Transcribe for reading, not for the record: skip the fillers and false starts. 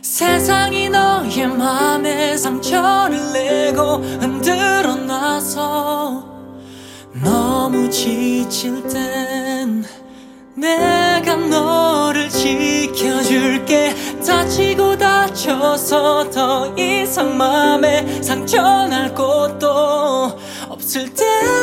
세상이 너의 맘에 상처를 내고 흔들어 놔서 너무 지칠 땐 내가 너를 지켜줄게. 다치고 다쳐서 더 이상 맘에 상처 날 곳도 없을 때